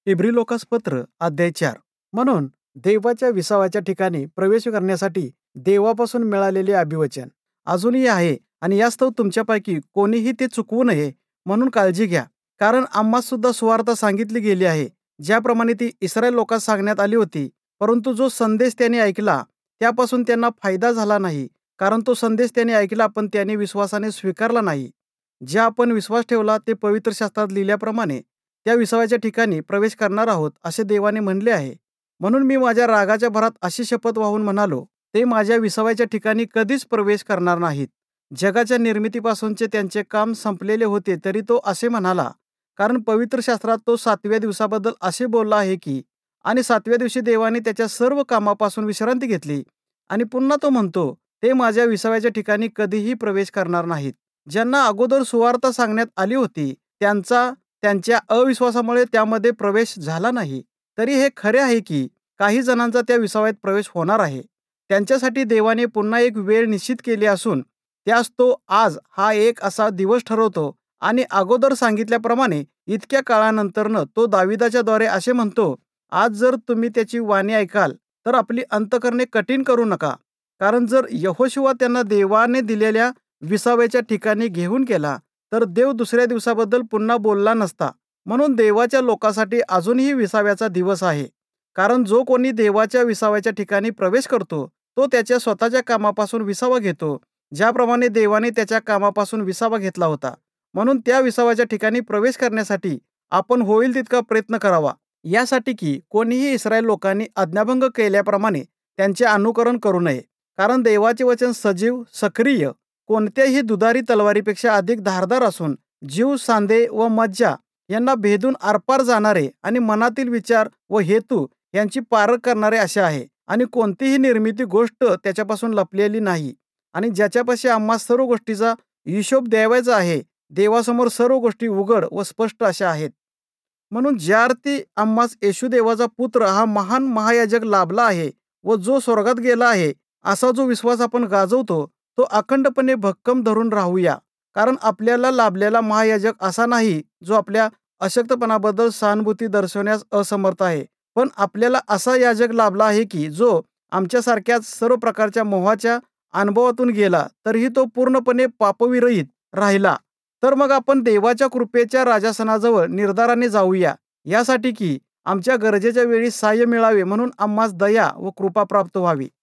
इब्री Lucas पत्र अध्याय 4. म्हणून देवाच्या विसाव्याच्या ठिकाणी प्रवेश करण्यासाठी देवापासून मिळालेले अभिवचन अजूनही आहे आणि यास्तव तुमच्यापैकी कोणीही ते चुकवू नये म्हणून काळजी घ्या. कारण आम्हास सुद्धा सुवार्ता सांगितली गेली आहे, ज्याप्रमाणे ती इस्रायल लोकांस सांगण्यात आली होती. परंतु जो संदेश त्यांनी ऐकला त्यापासून त्यांना फायदा झाला नाही, कारण तो संदेश त्यांनी ऐकला पण त्यांनी विश्वासाने स्वीकारला नाही. ज्या आपण विश्वास ठेवला ते पवित्र शास्त्रात लिहिल्याप्रमाणे त्या विसाव्याच्या ठिकाणी प्रवेश करणार आहोत असे देवाने म्हणले आहे. म्हणून मी माझ्या रागाच्या भरात अशी शपथ वाहून म्हणालो, ते माझ्या विसाव्याच्या ठिकाणी कधीच प्रवेश करणार नाहीत. जगाच्या निर्मितीपासूनचे त्यांचे काम संपलेले होते तरी तो असे म्हणाला, कारण पवित्र शास्त्रात तो 7व्या दिवसाबद्दल असे बोलला आहे की, आणि 7व्या दिवशी देवाने त्याच्या सर्व कामापासून विश्रांती घेतली. आणि पुन्हा तो म्हणतो, ते माझ्या विसाव्याच्या ठिकाणी कधीही प्रवेश करणार नाहीत. ज्यांना अगोदर सुवार्ता सांगण्यात आली होती त्यांच्या अविश्वासामुळे त्यामध्ये प्रवेश झाला नाही. तरी हे खरे आहे की काही जणांचा त्या विसाव्यात प्रवेश होणार आहे. त्यांच्यासाठी देवाने पुन्हा एक वेळ निश्चित केली असून त्यास तो आज हा एक असा दिवस ठरवतो. आणि अगोदर सांगितल्याप्रमाणे इतक्या काळानंतरनं तो दाविदाच्या द्वारे असे म्हणतो, आज जर तुम्ही त्याची वाणी ऐकाल तर आपली अंतकरणे कठीण करू नका. कारण जर यहोशुवा त्यांना देवाने दिलेल्या विसाव्याच्या ठिकाणी घेऊन गेला तर देव दुसऱ्या दिवसाबद्दल पुन्हा बोलला नसता. म्हणून देवाच्या लोकांसाठी अजूनही विसाव्याचा दिवस आहे. कारण जो कोणी देवाच्या विसाव्याच्या ठिकाणी प्रवेश करतो तो त्याच्या स्वतःच्या कामापासून विसावा घेतो, ज्याप्रमाणे देवाने त्याच्या कामापासून विसावा घेतला होता. म्हणून त्या विसाव्याच्या ठिकाणी प्रवेश करण्यासाठी आपण होईल तितका प्रयत्न करावा, यासाठी की कोणीही इस्रायल लोकांनी आज्ञाभंग केल्याप्रमाणे त्यांचे अनुकरण करू नये. कारण देवाचे वचन सजीव, सक्रिय, कोणत्याही दुधारी तलवारीपेक्षा अधिक धारदार असून जीव, सांधे व मज्जा यांना भेदून आरपार जाणारे आणि मनातील विचार व हेतू यांची पारख करणारे असे आहे. आणि कोणतीही निर्मिती गोष्ट त्याच्यापासून लपलेली नाही. आणि ज्याच्यापाशी आम्हा सर्व गोष्टीचा हिशोब द्यावायचा आहे, देवासमोर सर्व गोष्टी उघड व स्पष्ट अशा आहेत. म्हणून ज्या अर्थी आम्हास येशू देवाचा पुत्र हा महान महायाजक लाभला आहे व जो स्वर्गात गेला आहे, असा जो विश्वास आपण गाजवतो तो अखंडपणे भक्कम धरून राहूया. कारण आपल्याला लाभलेला महायाजक असा नाही जो आपल्या अशक्तपणाबद्दल सहानुभूती दर्शवण्यास असमर्थ आहे, पण आपल्याला असा याजक लाभला आहे की जो आमच्यासारख्याच सर्व प्रकारच्या मोहाच्या अनुभवातून गेला तरीही तो पूर्णपणे पापविरहित राहिला. तर मग आपण देवाच्या कृपेच्या राजासनाजवळ निर्धाराने जाऊया, यासाठी की आमच्या गरजेच्या वेळी सहाय्य मिळावे म्हणून आम्हास दया व कृपा प्राप्त व्हावी.